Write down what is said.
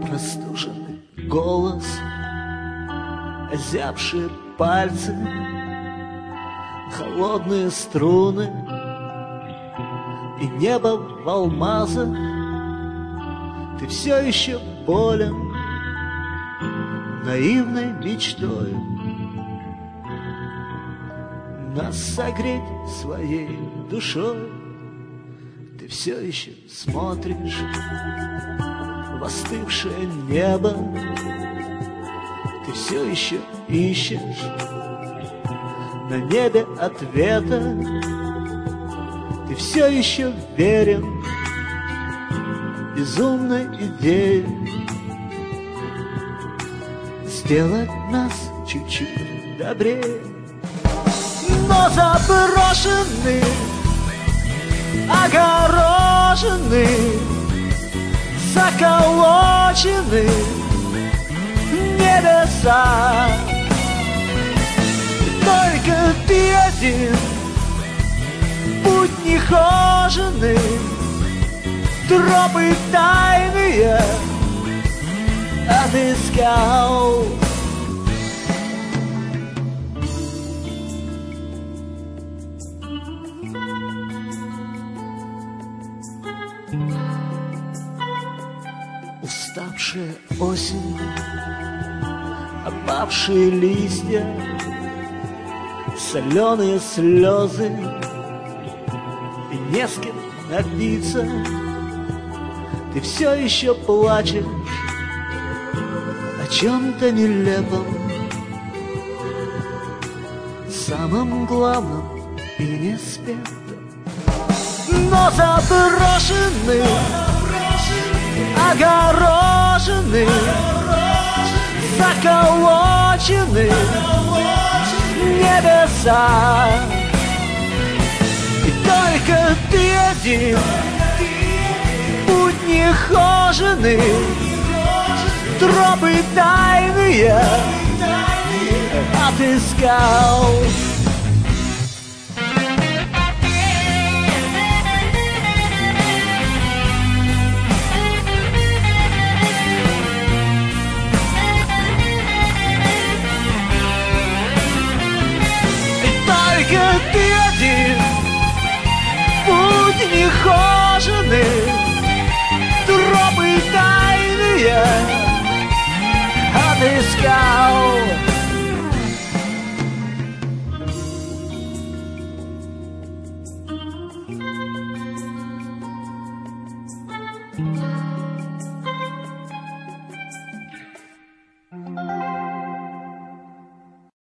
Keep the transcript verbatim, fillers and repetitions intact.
Настуженный голос, озябшие пальцы, холодные струны и небо в алмазах. Ты все еще болен наивной мечтой нас согреть своей душой. Ты все еще смотришь в остывшее небо, ты все еще ищешь на небе ответа, ты все еще верен безумной идее сделать нас чуть-чуть добрее. Но заброшенный, огороженный, заколочены небеса. Только ты один, путь нехоженный, тропы тайные отыскал. Уставшая осень, опавшие листья, соленые слезы и не с кем напиться. Ты все еще плачешь о чем-то нелепом, самом главном и не спетом. Но заброшенный, огорожены, заколочены небеса. И только ты один, путь нехоженный, тропы тайные отыскал.